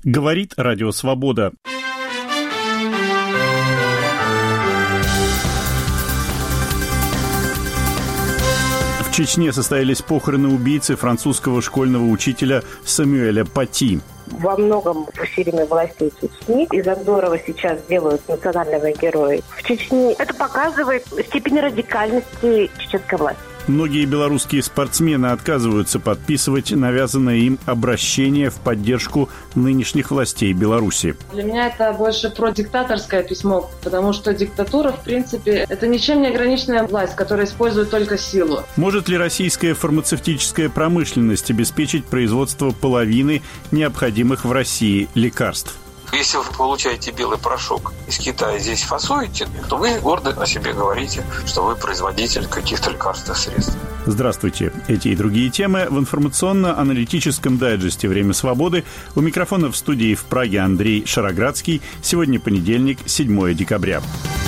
Говорит Радио Свобода. В Чечне состоялись похороны убийцы французского школьного учителя Самюэля Пати. Во многом усилиями властей Чечни из Анзорова сейчас делают национального героя в Чечне. Это показывает степень радикальности чеченской власти. Многие белорусские спортсмены отказываются подписывать навязанное им обращение в поддержку нынешних властей Беларуси. Для меня это больше про диктаторское письмо, потому что диктатура, в принципе, это ничем не ограниченная власть, которая использует только силу. Может ли российская фармацевтическая промышленность обеспечить производство половины необходимых в России лекарств? Если вы получаете белый порошок из Китая, здесь фасуете, то вы гордо о себе говорите, что вы производитель каких-то лекарственных средств. Здравствуйте. Эти и другие темы в информационно-аналитическом дайджесте «Время свободы». У микрофона в студии в Праге Андрей Шароградский. Сегодня понедельник, 7 декабря.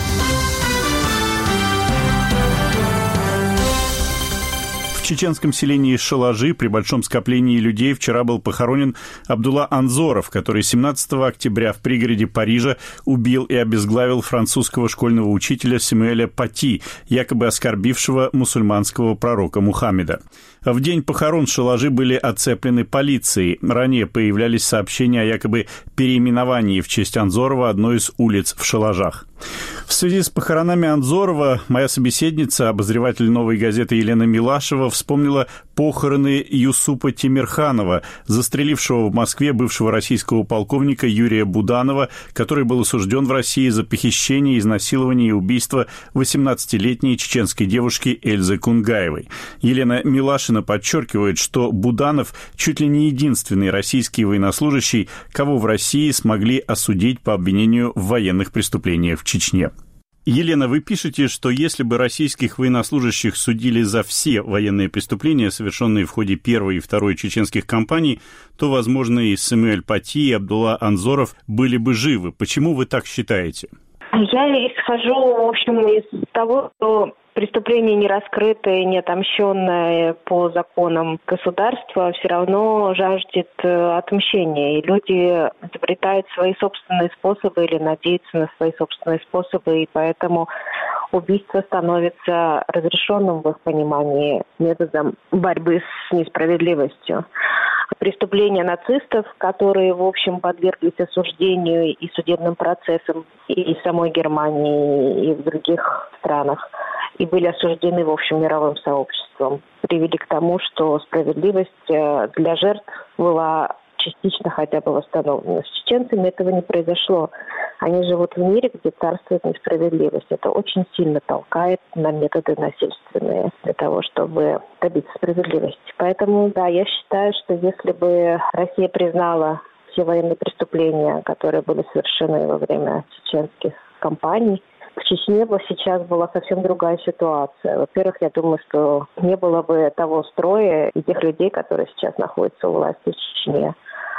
В чеченском селении Шалажи при большом скоплении людей вчера был похоронен Абдулла Анзоров, который 17 октября в пригороде Парижа убил и обезглавил французского школьного учителя Самюэля Пати, якобы оскорбившего мусульманского пророка Мухаммеда. В день похорон Шалажи были оцеплены полицией. Ранее появлялись сообщения о якобы переименовании в честь Анзорова одной из улиц в Шалажах. В связи с похоронами Анзорова моя собеседница, обозреватель «Новой газеты» Елена Милашева, вспомнила похороны Юсупа Тимирханова, застрелившего в Москве бывшего российского полковника Юрия Буданова, который был осужден в России за похищение, изнасилование и убийство 18-летней чеченской девушки Эльзы Кунгаевой. Елена Милашина подчеркивает, что Буданов чуть ли не единственный российский военнослужащий, кого в России смогли осудить по обвинению в военных преступлениях в Чечне. Елена, вы пишете, что если бы российских военнослужащих судили за все военные преступления, совершенные в ходе первой и второй чеченских кампаний, то, возможно, и Самюэль Пати, и Абдулла Анзоров были бы живы. Почему вы так считаете? Я исхожу, в общем, из того, что преступление не раскрытое, не отомщенное по законам государства все равно жаждет отмщения. И люди изобретают свои собственные способы или надеются на свои собственные способы, и поэтому убийство становится разрешенным в их понимании методом борьбы с несправедливостью. Преступления нацистов, которые, в общем, подверглись осуждению и судебным процессам и в самой Германии, и в других странах, и были осуждены, в общем, мировым сообществом, привели к тому, что справедливость для жертв была частично хотя бы восстановлена. С чеченцами этого не произошло. Они живут в мире, где царствует несправедливость. Это очень сильно толкает на методы насильственные для того, чтобы добиться справедливости. Поэтому, да, я считаю, что если бы Россия признала все военные преступления, которые были совершены во время чеченских кампаний, в Чечне бы сейчас была совсем другая ситуация. Во-первых, я думаю, что не было бы того строя и тех людей, которые сейчас находятся у власти в Чечне.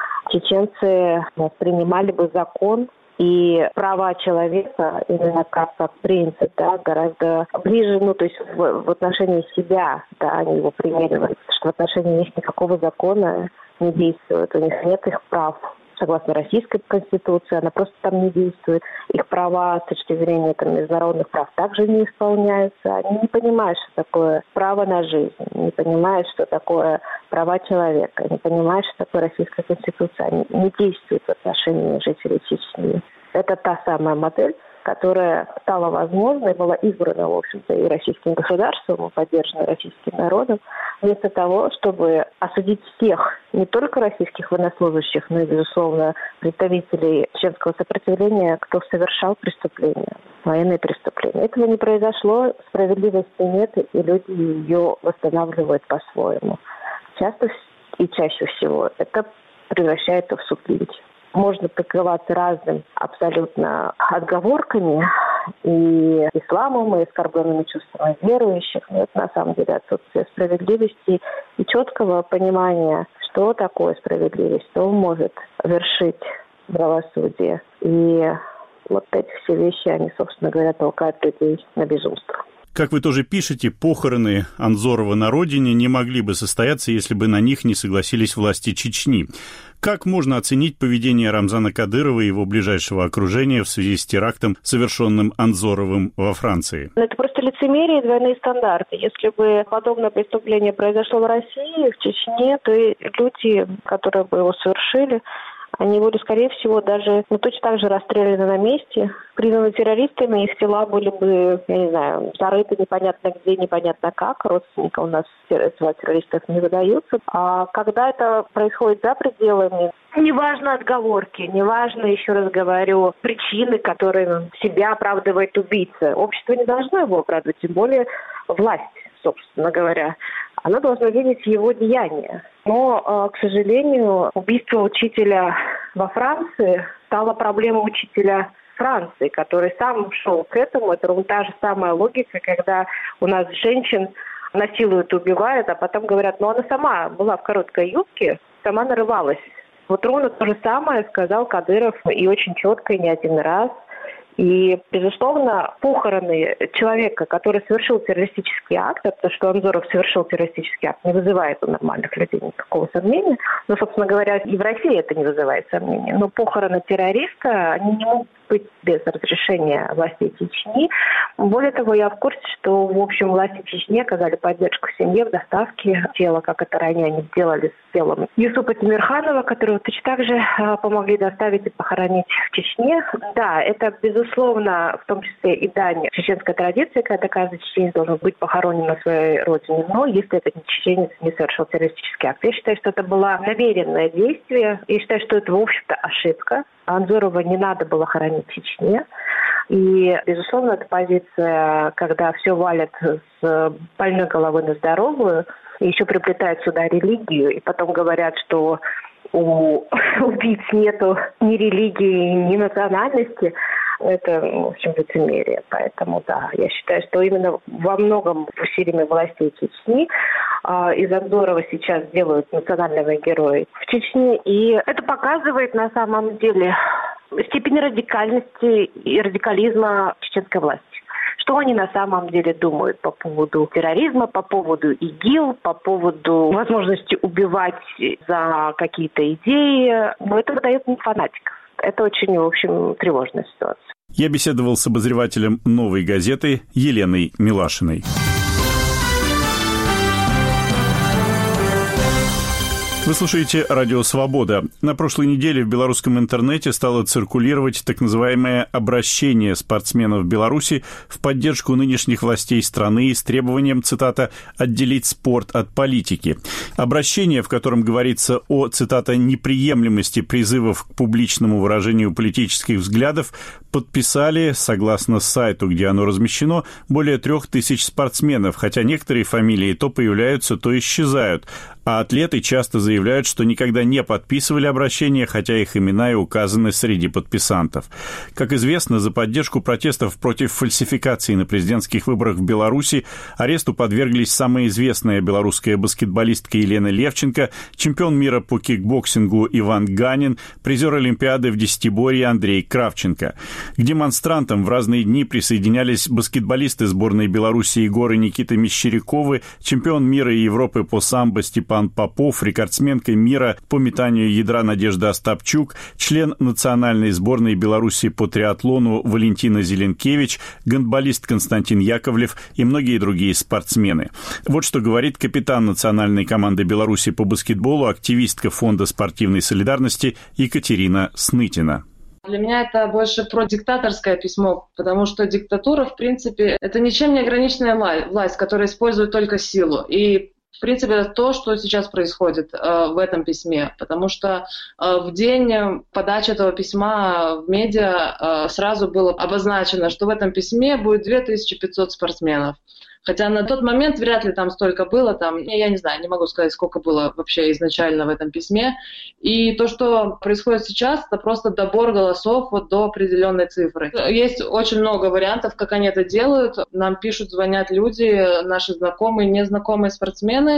Чеченцы воспринимали бы закон и права человека именно как принцип, да, гораздо ближе, то есть в отношении себя, да, они его примеривают, что в отношении них никакого закона не действует, у них нет их прав. Согласно Российской Конституции, она просто там не действует. Их права с точки зрения международных прав также не исполняются. Они не понимают, что такое право на жизнь, не понимают, что такое права человека, не понимают, что такое Российская Конституция. Они не действуют в отношении жителей Чечни. Это та самая модель, которая стала возможной, была избрана, в общем-то, и российским государством, и поддержана российским народом, вместо того, чтобы осудить всех, не только российских военнослужащих, но и, безусловно, представителей чеченского сопротивления, кто совершал преступления, военные преступления. Этого не произошло, справедливости нет, и люди ее восстанавливают по-своему. Часто и чаще всего это превращается в субъект. Можно прикрываться разным абсолютно отговорками и исламом, и оскорбленными чувствами верующих. Но это на самом деле отсутствие справедливости и четкого понимания, что такое справедливость, что может вершить правосудие. И вот эти все вещи, они, собственно говоря, толкают людей на безумство. Как вы тоже пишете, похороны Анзорова на родине не могли бы состояться, если бы на них не согласились власти Чечни. Как можно оценить поведение Рамзана Кадырова и его ближайшего окружения в связи с терактом, совершенным Анзоровым во Франции? Это просто лицемерие и двойные стандарты. Если бы подобное преступление произошло в России, в Чечне, то люди, которые бы его совершили, они были, скорее всего, даже точно так же расстреляны на месте, признаны террористами, их тела были бы, я не знаю, зарыты непонятно где, непонятно как. Родственники у нас террористов не выдаются. А когда это происходит за пределами, неважно отговорки, неважно, еще раз говорю, причины, которые себя оправдывает убийца. Общество не должно его оправдывать, тем более власть, собственно говоря. Оно должно видеть его деяния. Но, к сожалению, убийство учителя во Франции стало проблемой учителя Франции, который сам шел к этому. Это ровно та же самая логика, когда у нас женщин насилуют, убивают, а потом говорят, она сама была в короткой юбке, сама нарывалась. Вот ровно то же самое сказал Кадыров, и очень четко, и не один раз. И, безусловно, похороны человека, который совершил террористический акт, то, что Анзоров совершил террористический акт, не вызывает у нормальных людей никакого сомнения. Но, собственно говоря, и в России это не вызывает сомнений. Но похороны террориста, они не могут быть без разрешения властей Чечни. Более того, я в курсе, что, в общем, власти Чечни оказали поддержку семье в доставке тела, как это ранее они сделали с телом Юсупа Тимирханова, которого точно так же помогли доставить и похоронить в Чечне. Да, это, безусловно, в том числе и дань чеченской традиции, когда каждый чеченец должен быть похоронен на своей родине. Но если этот чеченец не совершил террористический акт, я считаю, что это было намеренное действие. Я считаю, что это, в общем-то, ошибка. Анзорова не надо было хоронить в Чечне. И, безусловно, эта позиция, когда все валят с больной головы на здоровую, и еще приплетают сюда религию, и потом говорят, что у убийц нету ни религии, ни национальности, это, в общем, лицемерие. Поэтому, да, я считаю, что именно во многом усилиями властей Чечни из Анзорова сейчас делают национального героя в Чечне. И это показывает, на самом деле, степень радикальности и радикализма чеченской власти. Что они на самом деле думают по поводу терроризма, по поводу ИГИЛ, по поводу возможности убивать за какие-то идеи. Но это выдает не фанатиков. Это очень, в общем, тревожная ситуация. Я беседовал с обозревателем «Новой газеты» Еленой Милашиной. Вы слушаете «Радио Свобода». На прошлой неделе в белорусском интернете стало циркулировать так называемое обращение спортсменов Беларуси в поддержку нынешних властей страны с требованием, цитата, «отделить спорт от политики». Обращение, в котором говорится о, цитата, «неприемлемости призывов к публичному выражению политических взглядов», подписали, согласно сайту, где оно размещено, более 3000 спортсменов, хотя некоторые фамилии то появляются, то исчезают. А атлеты часто заявляют, что никогда не подписывали обращения, хотя их имена и указаны среди подписантов. Как известно, за поддержку протестов против фальсификации на президентских выборах в Беларуси аресту подверглись самая известная белорусская баскетболистка Елена Левченко, чемпион мира по кикбоксингу Иван Ганин, призер Олимпиады в десятиборье Андрей Кравченко. К демонстрантам в разные дни присоединялись баскетболисты сборной Беларуси Егор и Никита Мещеряковы, чемпион мира и Европы по самбо Степан Попов, рекордсменка мира по метанию ядра Надежда Остапчук, член национальной сборной Беларуси по триатлону Валентина Зеленкевич, гандболист Константин Яковлев и многие другие спортсмены. Вот что говорит капитан национальной команды Беларуси по баскетболу, активистка Фонда спортивной солидарности Екатерина Снытина. Для меня это больше про диктаторское письмо, потому что диктатура, в принципе, это ничем не ограниченная власть, которая использует только силу. И в принципе, это то, что сейчас происходит в этом письме, потому что в день подачи этого письма в медиа сразу было обозначено, что в этом письме будет 2500 спортсменов. Хотя на тот момент вряд ли там столько было, там, я не знаю, не могу сказать, сколько было вообще изначально в этом письме. И то, что происходит сейчас, это просто добор голосов вот до определенной цифры. Есть очень много вариантов, как они это делают. Нам пишут, звонят люди, наши знакомые, незнакомые спортсмены,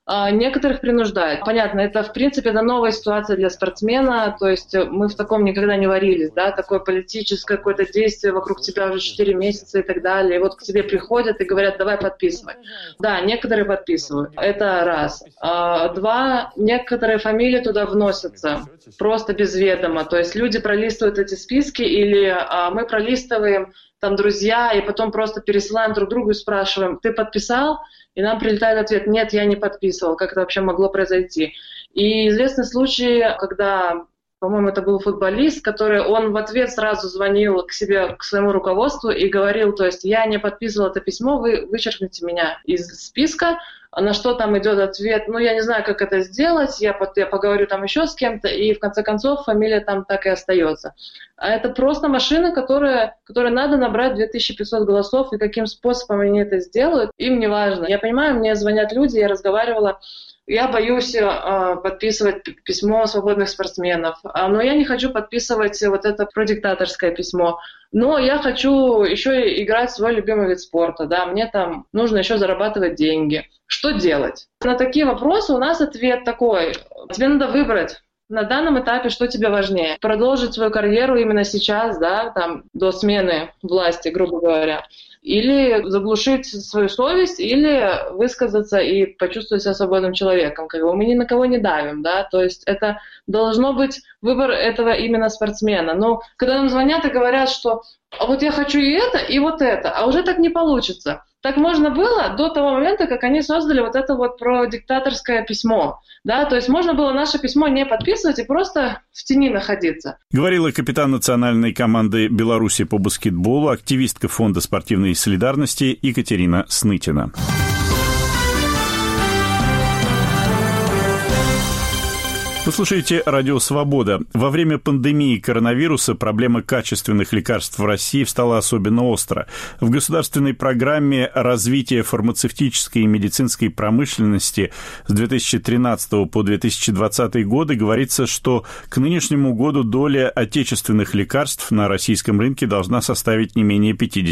Некоторых принуждают. Понятно, это, в принципе, это новая ситуация для спортсмена, то есть мы в таком никогда не варились, да, такое политическое какое-то действие вокруг тебя уже 4 месяца и так далее, и вот к тебе приходят и говорят, давай подписывай. Да, некоторые подписывают, это раз. 2, некоторые фамилии туда вносятся, просто без ведома, то есть люди пролистывают эти списки, или мы пролистываем, там, друзья, и потом просто пересылаем друг другу и спрашиваем, ты подписал? И нам прилетает ответ, нет, я не подписывал, как это вообще могло произойти. И известный случай, когда, по-моему, это был футболист, он в ответ сразу звонил к себе, к своему руководству и говорил, то есть я не подписывал это письмо, вы вычеркните меня из списка. На что там идет ответ, я не знаю, как это сделать, я поговорю там еще с кем-то, и в конце концов фамилия там так и остается. А это просто машина, которой надо набрать 2500 голосов, и каким способом они это сделают, им не важно. Я понимаю, мне звонят люди, я разговаривала, я боюсь подписывать письмо свободных спортсменов, но я не хочу подписывать вот это продиктаторское письмо. Но я хочу еще играть в свой любимый вид спорта, да, мне там нужно еще зарабатывать деньги. Что делать? На такие вопросы у нас ответ такой. Тебе надо выбрать на данном этапе, что тебе важнее. Продолжить свою карьеру именно сейчас, да, там, до смены власти, грубо говоря. Или заглушить свою совесть, или высказаться и почувствовать себя свободным человеком. Мы ни на кого не давим, да, то есть это должно быть выбор этого именно спортсмена. Но когда нам звонят и говорят, что вот я хочу и это, а уже так не получится. Так можно было до того момента, как они создали вот это вот продиктаторское письмо. Да? То есть можно было наше письмо не подписывать и просто в тени находиться. Говорила капитан национальной команды Беларуси по баскетболу, активистка Фонда спортивной солидарности Екатерина Снытина. Вы слушаете «Радио Свобода». Во время пандемии коронавируса проблема качественных лекарств в России стала особенно остро. В государственной программе развития фармацевтической и медицинской промышленности с 2013 по 2020 годы говорится, что к нынешнему году доля отечественных лекарств на российском рынке должна составить не менее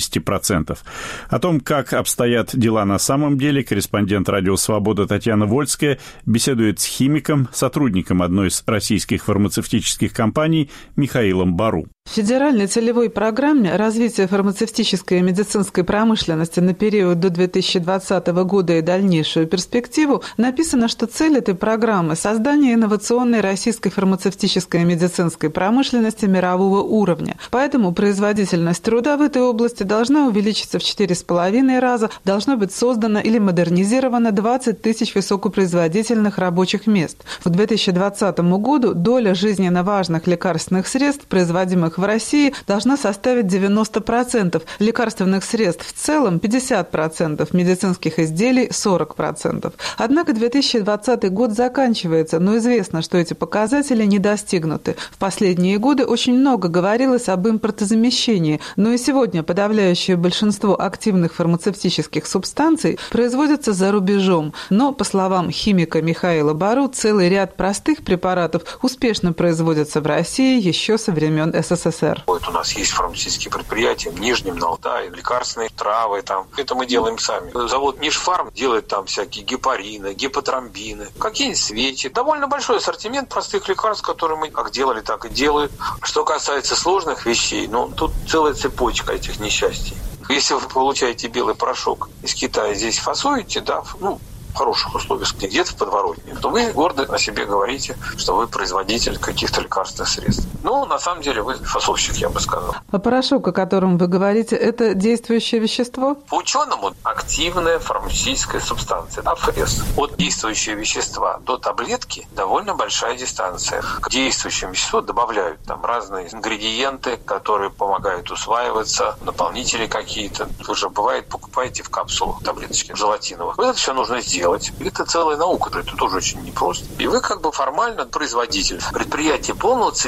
50%. О том, как обстоят дела на самом деле, корреспондент «Радио Свобода» Татьяна Вольская беседует с химиком, сотрудником одной из российских фармацевтических компаний Михаилом Бару. В федеральной целевой программе развития фармацевтической и медицинской промышленности на период до 2020 года и дальнейшую перспективу написано, что цель этой программы – создание инновационной российской фармацевтической и медицинской промышленности мирового уровня. Поэтому производительность труда в этой области должна увеличиться в 4,5 раза, должно быть создано или модернизировано 20 тысяч высокопроизводительных рабочих мест. К 2020 году доля жизненно важных лекарственных средств, производимых в России, должна составить 90%, лекарственных средств в целом 50%, медицинских изделий 40%. Однако 2020 год заканчивается, но известно, что эти показатели не достигнуты. В последние годы очень много говорилось об импортозамещении, но и сегодня подавляющее большинство активных фармацевтических субстанций производятся за рубежом. Но, по словам химика Михаила Бару, целый ряд простых препаратов успешно производятся в России еще со времен СССР. Вот у нас есть фармацевтические предприятия в Нижнем, на Алтае, лекарственные травы там. Это мы делаем сами. Завод Нижфарм делает там всякие гепарины, гепатромбины, какие-нибудь свечи. Довольно большой ассортимент простых лекарств, которые мы как делали, так и делают. Что касается сложных вещей, тут целая цепочка этих несчастий. Если вы получаете белый порошок из Китая, здесь фасуете, да, в хороших условиях, где-то в подворотне, то вы гордо о себе говорите, что вы производитель каких-то лекарственных средств. На самом деле вы фасовщик, я бы сказал. А порошок, о котором вы говорите, это действующее вещество? По ученому активная фармацевтическая субстанция, АФС. От действующего вещества до таблетки довольно большая дистанция. К действующему веществу добавляют там разные ингредиенты, которые помогают усваиваться, наполнители какие-то. Вы же, бывает, покупаете в капсулах таблеточки желатиновых. Это все нужно сделать. Это целая наука, это тоже очень непросто. И вы формально производитель. Предприятия полного цикла такие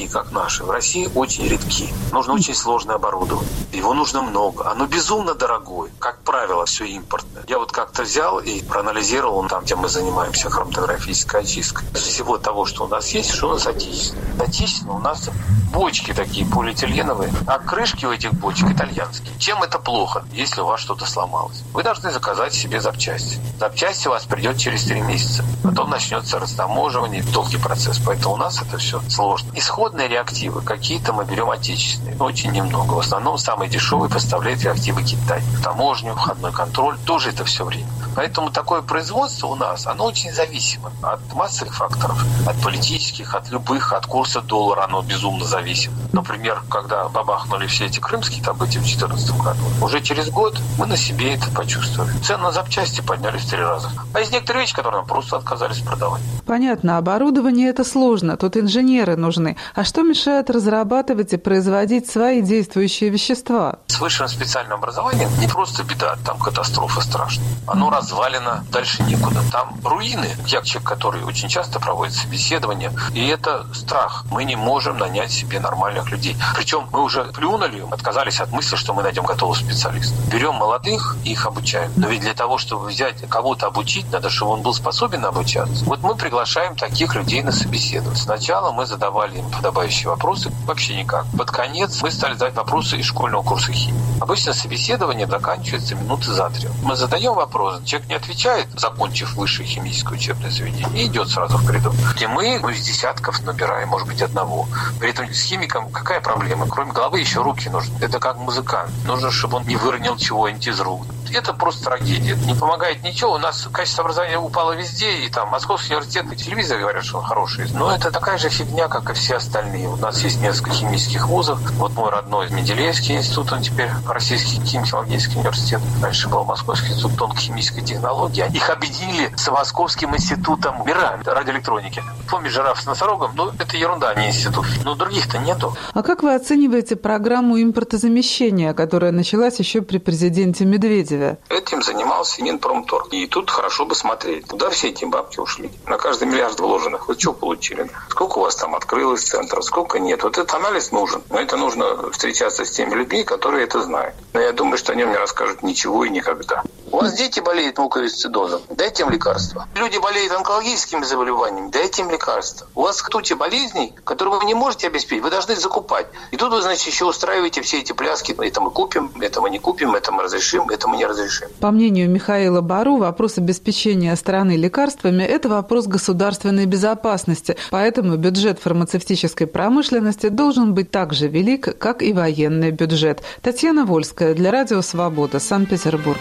такие, как наши, в России очень редки. Нужно очень сложное оборудование. Его нужно много. Оно безумно дорогое. Как правило, все импортное. Я вот как-то взял и проанализировал, там, где мы занимаемся хроматографической очисткой. Из всего того, что у нас есть, что у нас отечественное. Отечественное у нас бочки такие полиэтиленовые, а крышки у этих бочек итальянские. Чем это плохо, если у вас что-то сломалось? Вы должны заказать себе запчасти. Запчасти у вас придет через 3 месяца. Потом начнется растаможивание, долгий процесс. Поэтому у нас это все сложно. Исходные реактивы какие-то мы берем отечественные. Очень немного. В основном самые дешевые поставляет реактивы Китай. Таможню, входной контроль, тоже это все время. Поэтому такое производство у нас, оно очень зависимо от массовых факторов, от политических, от любых, от курса доллара оно безумно зависит. Например, когда бабахнули все эти крымские события в 2014 году, уже через год мы на себе это почувствовали. Цены на запчасти поднялись в 3 раза. А есть некоторые вещи, которые нам просто отказались продавать. Понятно, оборудование это сложно, тут инженеры нужны. А что мешает разрабатывать и производить свои действующие вещества? С высшим специальным образованием не просто беда, там катастрофа страшная. Оно развалено, дальше некуда. Там руины, я человек, который очень часто проводит собеседования, и это страх. Мы не можем нанять себе нормальных людей. Причем мы уже плюнули, отказались от мысли, что мы найдем готового специалиста. Берем молодых и их обучаем. Но ведь для того, чтобы взять кого-то обучить, надо, чтобы он был способен обучаться. Вот мы приглашаем таких людей на собеседование. Сначала мы задавали им подобающие вопросы, вообще никак. Под конец мы стали задавать вопросы из школьного курса химии. Обычно собеседование заканчивается минуты за 3. Мы задаем вопрос, человек не отвечает, закончив высшее химическое учебное заведение, и идет сразу в коридор. И мы из десятков набираем, может быть, одного. При этом с химиком какая проблема? Кроме головы еще руки нужны. Это как музыкант. Нужно, чтобы он не выронил чего-нибудь из рук. Это просто трагедия. Не помогает ничего. У нас качество образования упало везде, и там Московский университет по телевизору говорят, что он хороший. Но это такая же фигня, как и все остальные. У нас есть несколько химических вузов. Вот мой родной Менделеевский институт, он теперь Российский химико-технологический университет. Раньше был Московский институт тонкохимической технологии. Их объединили с Московским институтом МИРА, радиоэлектроники. Помнишь, жираф с носорогом? Ну, это ерунда, а не институт. Но других-то нету. А как вы оцениваете программу импортозамещения, которая началась еще при президенте Медведеве? Этим занимался Минпромторг. И тут хорошо бы смотреть, куда все эти бабки ушли. На каждый миллиард вложенных вы что получили? Сколько у вас там открылось центров, сколько нет? Вот этот анализ нужен. Но это нужно встречаться с теми людьми, которые это знают. Но я думаю, что они мне расскажут ничего и никогда. У вас дети болеют муковисцидозом, дайте им лекарства. Люди болеют онкологическими заболеваниями, дайте им лекарства. У вас куча болезней, которые вы не можете обеспечить, вы должны закупать. И тут вы, значит, еще устраиваете все эти пляски. Это мы купим, это мы не купим, это мы разрешим, это мы не разрешим. По мнению Михаила Бару, вопрос обеспечения страны лекарствами – это вопрос государственной безопасности. Поэтому бюджет фармацевтической промышленности должен быть так же велик, как и военный бюджет. Татьяна Вольская для Радио Свобода, Санкт-Петербург.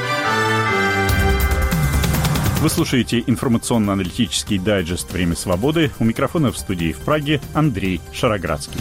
Вы слушаете информационно-аналитический дайджест «Время свободы». У микрофона в студии в Праге Андрей Шароградский.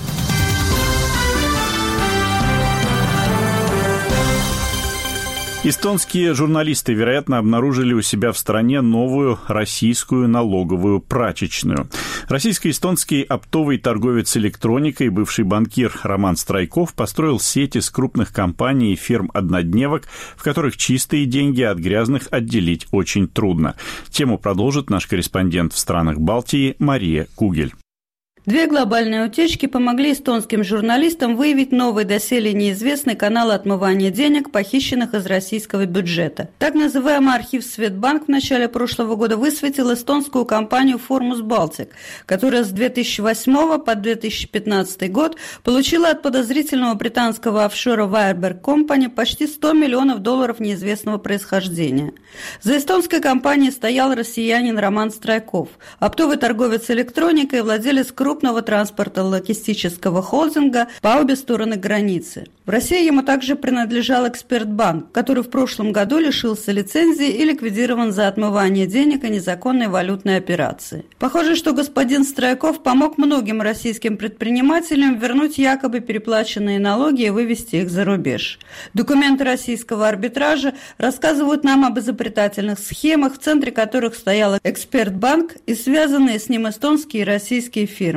Эстонские журналисты, вероятно, обнаружили у себя в стране новую российскую налоговую прачечную. Российско-эстонский оптовый торговец электроникой, бывший банкир Роман Страйков построил сеть из крупных компаний и фирм-однодневок, в которых чистые деньги от грязных отделить очень трудно. Тему продолжит наш корреспондент в странах Балтии Мария Кугель. 2 глобальные утечки помогли эстонским журналистам выявить новый доселе неизвестный канал отмывания денег, похищенных из российского бюджета. Так называемый архив Светбанк в начале прошлого года высветил эстонскую компанию Formos Baltic, которая с 2008 по 2015 год получила от подозрительного британского офшора Wireberg Company почти $100 миллионов неизвестного происхождения. За эстонской компанией стоял россиянин Роман Страйков, оптовый торговец электроникой и владелец крупного транспортно-логистического холдинга по обе стороны границы. В России ему также принадлежал Экспертбанк, который в прошлом году лишился лицензии и ликвидирован за отмывание денег и незаконные валютные операции. Похоже, что господин Страйков помог многим российским предпринимателям вернуть якобы переплаченные налоги и вывести их за рубеж. Документы российского арбитража рассказывают нам об изобретательных схемах, в центре которых стоял Экспертбанк и связанные с ним эстонские и российские фирмы.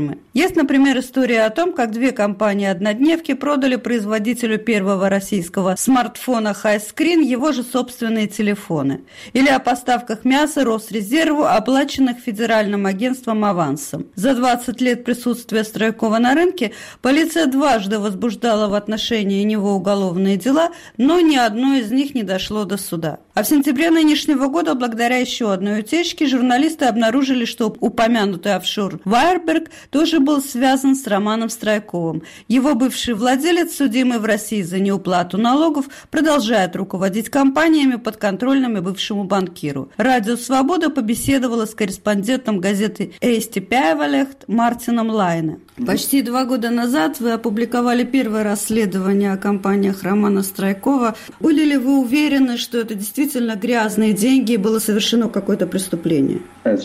фирмы. Есть, например, история о том, как две компании-однодневки продали производителю первого российского смартфона HiScreen его же собственные телефоны. Или о поставках мяса Росрезерву, оплаченных Федеральным агентством авансом. За 20 лет присутствия Страйкова на рынке полиция дважды возбуждала в отношении него уголовные дела, но ни одно из них не дошло до суда. А в сентябре нынешнего года, благодаря еще одной утечке, журналисты обнаружили, что упомянутый офшор Wireberg тоже был связан с Романом Страйковым. Его бывший владелец, судимый в России за неуплату налогов, продолжает руководить компаниями, подконтрольными бывшему банкиру. Радио «Свобода» побеседовала с корреспондентом газеты «Eesti Päevaleht» Мартином Лайне. Почти 2 года назад вы опубликовали первое расследование о компаниях Романа Страйкова. Были ли вы уверены, что это действительно грязные деньги и было совершено какое-то преступление?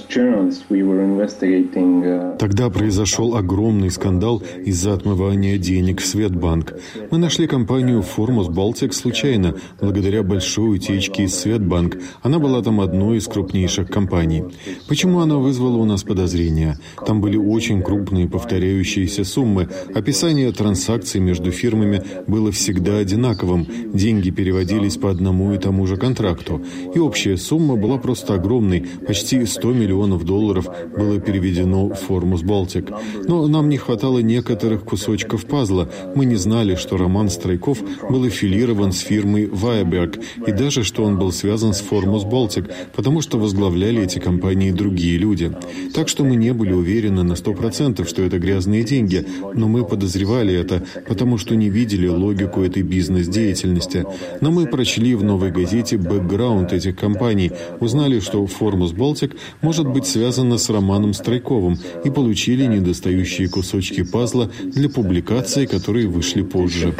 Тогда произошел огромный скандал из-за отмывания денег в Светбанк. Мы нашли компанию Foremost Baltic случайно, благодаря большой утечке из Светбанк. Она была там одной из крупнейших компаний. Почему она вызвала у нас подозрения? Там были очень крупные повторяющиеся суммы. Описание транзакций между фирмами было всегда одинаковым. Деньги переводились по одному и тому же контракту. И общая сумма была просто огромной. Почти 100 миллионов долларов было переведено в Foremost Baltic. Но нам не хватало некоторых кусочков пазла. Мы не знали, что Роман Страйков был аффилирован с фирмой Wireberg, и даже, что он был связан с Foremost Baltic, потому что возглавляли эти компании другие люди. Так что мы не были уверены на 100%, что это грязные деньги, но мы подозревали это, потому что не видели логику этой бизнес-деятельности. Но мы прочли в «Новой газете» бэкграунд этих компаний, узнали, что Foremost Baltic может быть связана с Романом Страйковым, и получили недостающие кусочки пазла для публикаций, которые вышли позже.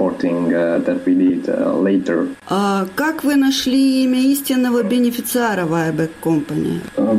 А как вы нашли имя истинного бенефициара Wireberg Company?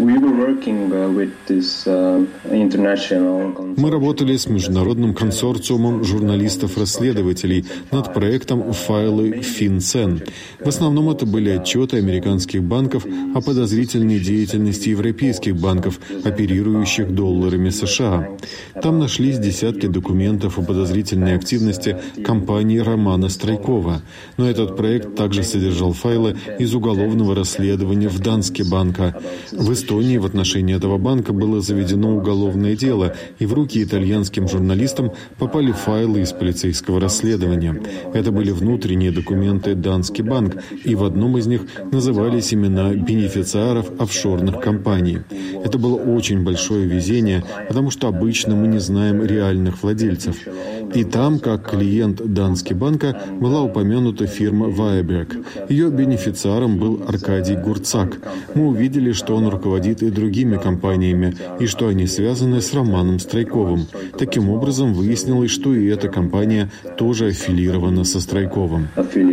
Мы работали с международным консорциумом журналистов-расследователей над проектом «Файлы FinCEN». В основном это были отчеты американских банков о подозрительной деятельности европейских банков, оперирующих долларами США. Там нашлись десятки документов о подозрительной активности компании Романа Страйкова. Но этот проект также содержал файлы из уголовного расследования в Danske Bank. В Эстонии в отношении этого банка было заведено уголовное дело, и в руки итальянским журналистам попали файлы из полицейского расследования. Это были внутренние документы Danske Bank, и в одном из них назывались имена бенефициаров офшорных компаний. Это было очень большое везение, потому что обычно мы не знаем реальных владельцев. И там, как клиент Danske Bank, была упомянута фирма Wireberg. Ее бенефициаром был Аркадий Гурцак. Мы увидели, что он руководит и другими компаниями, и что они связаны с Романом Страйковым. Таким образом, выяснилось, что и эта компания тоже аффилирована со Страйковым.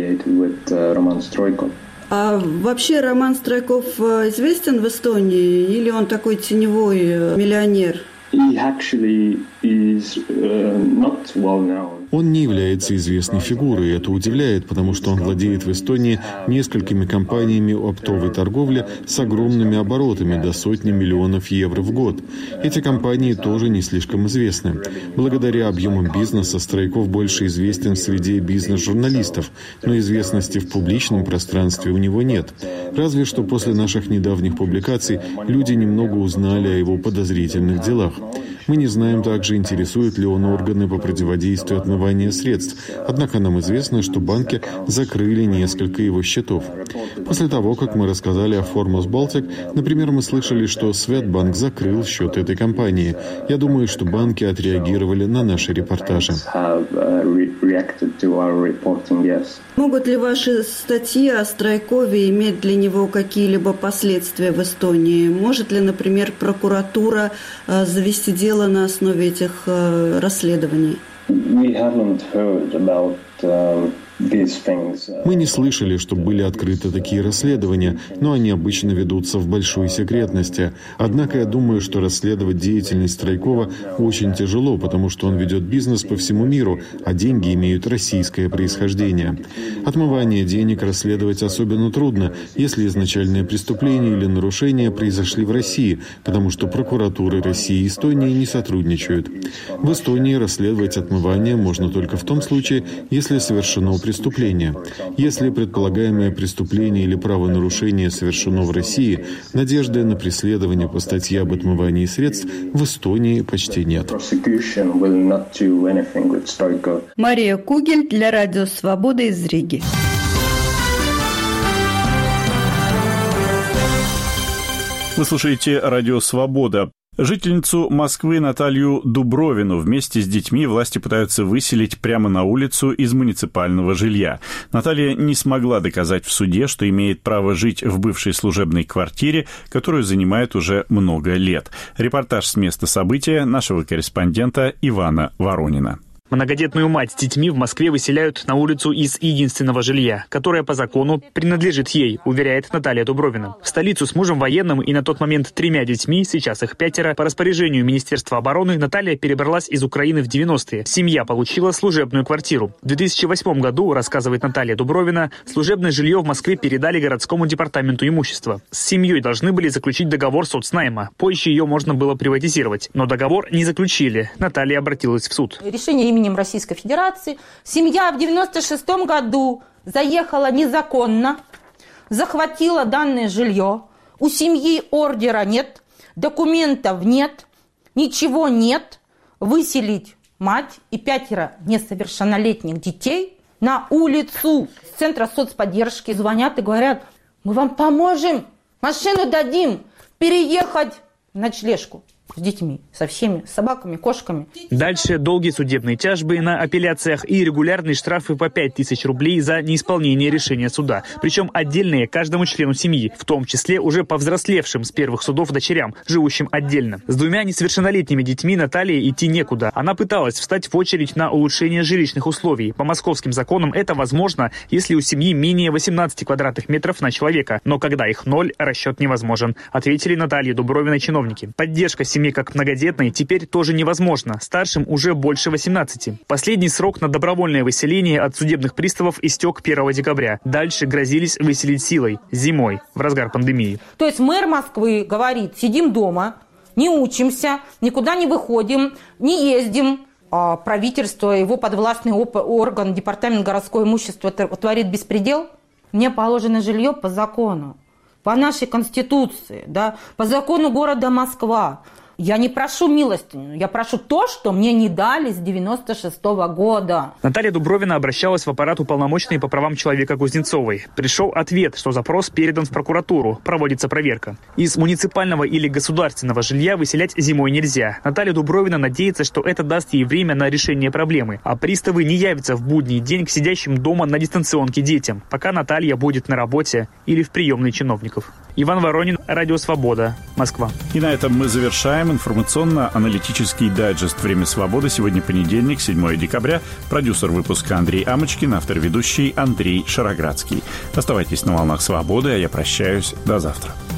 А вообще Роман Страйков известен в Эстонии, или он такой теневой миллионер? Он не является известной фигурой, и это удивляет, потому что он владеет в Эстонии несколькими компаниями оптовой торговли с огромными оборотами до сотни миллионов евро в год. Эти компании тоже не слишком известны. Благодаря объемам бизнеса Страйков больше известен среди бизнес-журналистов, но известности в публичном пространстве у него нет. Разве что после наших недавних публикаций люди немного узнали о его подозрительных делах. Мы не знаем также, интересуют ли он органы по противодействию отмывания средств, однако нам известно, что банки закрыли несколько его счетов. После того, как мы рассказали о Foremost Baltic, например, мы слышали, что Светбанк закрыл счет этой компании. Я думаю, что банки отреагировали на наши репортажи. Могут ли ваши статьи о Страйкове иметь для него какие-либо последствия в Эстонии? Может ли, например, прокуратура завести дело на основе этих расследований? Мы не слышали, что были открыты такие расследования, но они обычно ведутся в большой секретности. Однако я думаю, что расследовать деятельность Тройкова очень тяжело, потому что он ведет бизнес по всему миру, а деньги имеют российское происхождение. Отмывание денег расследовать особенно трудно, если изначальные преступления или нарушения произошли в России, потому что прокуратуры России и Эстонии не сотрудничают. В Эстонии расследовать отмывание можно только в том случае, если совершено преступление. Если предполагаемое преступление или правонарушение совершено в России, надежды на преследование по статье об отмывании средств в Эстонии почти нет. Мария Кугель для Радио Свобода из Риги. Вы слушаете «Радио Свобода». Жительницу Москвы Наталью Дубровину вместе с детьми власти пытаются выселить прямо на улицу из муниципального жилья. Наталья не смогла доказать в суде, что имеет право жить в бывшей служебной квартире, которую занимает уже много лет. Репортаж с места события нашего корреспондента Ивана Воронина. Многодетную мать с детьми в Москве выселяют на улицу из единственного жилья, которое по закону принадлежит ей, уверяет Наталья Дубровина. В столицу с мужем военным и на тот момент 3 детьми, сейчас их 5, по распоряжению Министерства обороны Наталья перебралась из Украины в 90-е. Семья получила служебную квартиру. В 2008 году, рассказывает Наталья Дубровина, служебное жилье в Москве передали городскому департаменту имущества. С семьей должны были заключить договор соцнайма. Позже ее можно было приватизировать. Но договор не заключили. Наталья обратилась в суд. Решение именем Российской Федерации. Семья в 96 году заехала незаконно, захватила данное жилье. У семьи ордера нет, документов нет, ничего нет. Выселить мать и 5 несовершеннолетних детей на улицу с центра соцподдержки. Звонят и говорят: мы вам поможем, машину дадим, переехать в ночлежку. С детьми, со всеми, с собаками, кошками. Дальше долгие судебные тяжбы на апелляциях и регулярные штрафы по 5000 рублей за неисполнение решения суда. Причем отдельные каждому члену семьи, в том числе уже повзрослевшим с первых судов дочерям, живущим отдельно. С 2 несовершеннолетними детьми Наталье идти некуда. Она пыталась встать в очередь на улучшение жилищных условий. По московским законам это возможно, если у семьи менее 18 квадратных метров на человека. Но когда их 0, расчет невозможен, ответили Наталье Дубровиной чиновники. Поддержка семьи как многодетной теперь тоже невозможно. Старшим уже больше 18. Последний срок на добровольное выселение от судебных приставов истек 1 декабря. Дальше грозились выселить силой, зимой, в разгар пандемии. То есть мэр Москвы говорит: сидим дома, не учимся, никуда не выходим, не ездим. А правительство, его подвластный орган, департамент городского имущества творит беспредел. Мне положено жилье по закону, по нашей конституции, да, по закону города Москва. Я не прошу милостыню, я прошу то, что мне не дали с 96-го года. Наталья Дубровина обращалась в аппарат уполномоченной по правам человека Кузнецовой. Пришел ответ, что запрос передан в прокуратуру, проводится проверка. Из муниципального или государственного жилья выселять зимой нельзя. Наталья Дубровина надеется, что это даст ей время на решение проблемы, а приставы не явятся в будний день к сидящим дома на дистанционке детям, пока Наталья будет на работе или в приемной чиновников. Иван Воронин, Радио Свобода, Москва. И на этом мы завершаем информационно-аналитический дайджест «Время свободы». Сегодня понедельник, 7 декабря. Продюсер выпуска Андрей Амочкин, автор-ведущий Андрей Шароградский. Оставайтесь на волнах свободы, а я прощаюсь. До завтра.